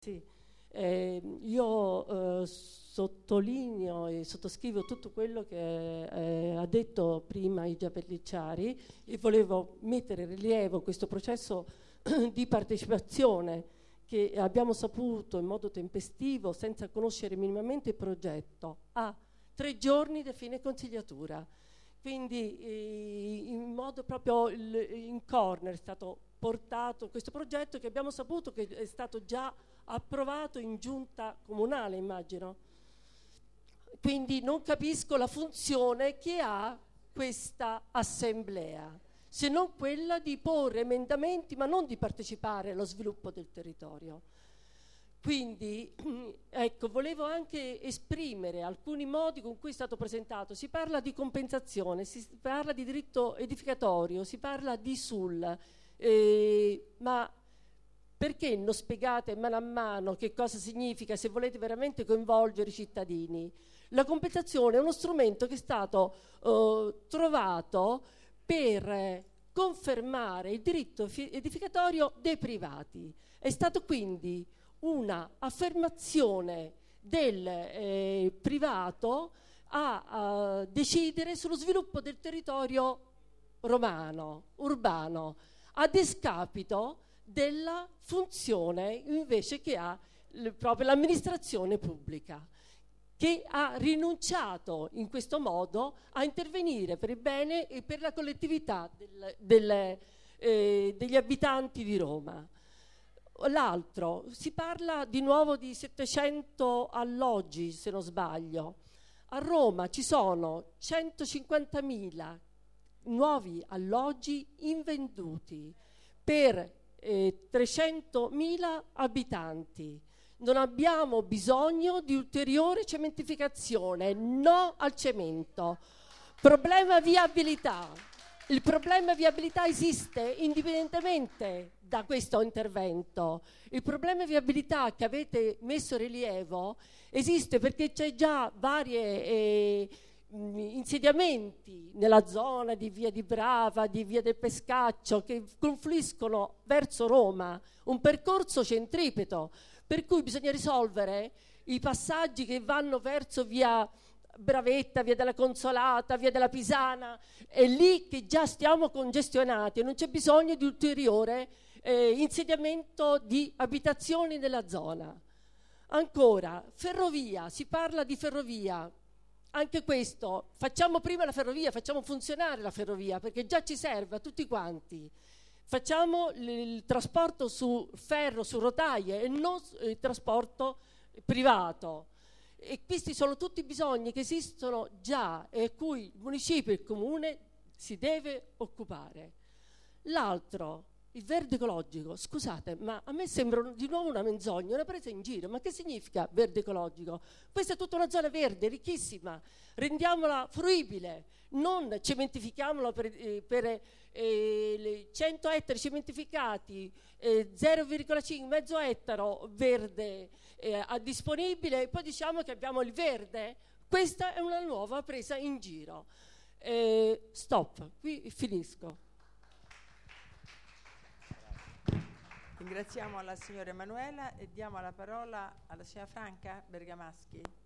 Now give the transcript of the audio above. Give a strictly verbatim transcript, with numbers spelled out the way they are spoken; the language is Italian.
Sì, eh, io eh, sottolineo e sottoscrivo tutto quello che eh, ha detto prima Igia Pellicciari e volevo mettere in rilievo questo processo di partecipazione che abbiamo saputo in modo tempestivo, senza conoscere minimamente il progetto, a tre giorni da fine consigliatura. Quindi eh, in modo proprio il, in corner è stato portato questo progetto che abbiamo saputo che è stato già approvato in giunta comunale, immagino. Quindi non capisco la funzione che ha questa assemblea, se non quella di porre emendamenti, ma non di partecipare allo sviluppo del territorio. Quindi, ecco, volevo anche esprimere alcuni modi con cui è stato presentato. Si parla di compensazione, si parla di diritto edificatorio, si parla di S U L, eh, ma perché non spiegate mano a mano che cosa significa se volete veramente coinvolgere i cittadini? La compensazione è uno strumento che è stato eh, trovato per confermare il diritto edificatorio dei privati. È stato quindi una affermazione del eh, privato a, a decidere sullo sviluppo del territorio romano, urbano, a discapito della funzione invece che ha l- proprio l'amministrazione pubblica, che ha rinunciato in questo modo a intervenire per il bene e per la collettività del, del, eh, degli abitanti di Roma. L'altro, si parla di nuovo di settecento alloggi, se non sbaglio. A Roma ci sono centocinquantamila nuovi alloggi invenduti per eh, trecentomila abitanti. Non abbiamo bisogno di ulteriore cementificazione, no al cemento. Problema viabilità. Il problema viabilità esiste indipendentemente da questo intervento. Il problema viabilità che avete messo in rilievo esiste perché c'è già varie eh, insediamenti nella zona di Via di Brava, di Via del Pescaccio, che confluiscono verso Roma, un percorso centripeto, per cui bisogna risolvere i passaggi che vanno verso Via Bravetta, Via della Consolata, Via della Pisana. È lì che già stiamo congestionati e non c'è bisogno di ulteriore eh, insediamento di abitazioni nella zona. Ancora, ferrovia, si parla di ferrovia. Anche questo, facciamo prima la ferrovia, facciamo funzionare la ferrovia, perché già ci serve a tutti quanti. Facciamo il, il trasporto su ferro, su rotaie e non il trasporto privato. E questi sono tutti bisogni che esistono già e a cui il municipio e il comune si deve occupare. L'altro, il verde ecologico, scusate, ma a me sembra di nuovo una menzogna, una presa in giro. Ma che significa verde ecologico? Questa è tutta una zona verde, ricchissima, rendiamola fruibile, non cementifichiamola per, eh, per eh, cento ettari cementificati, eh, zero virgola cinque, mezzo ettaro verde eh, disponibile, e poi diciamo che abbiamo il verde. Questa è una nuova presa in giro. Eh, stop, qui finisco. Ringraziamo la signora Emanuela e diamo la parola alla signora Franca Bergamaschi.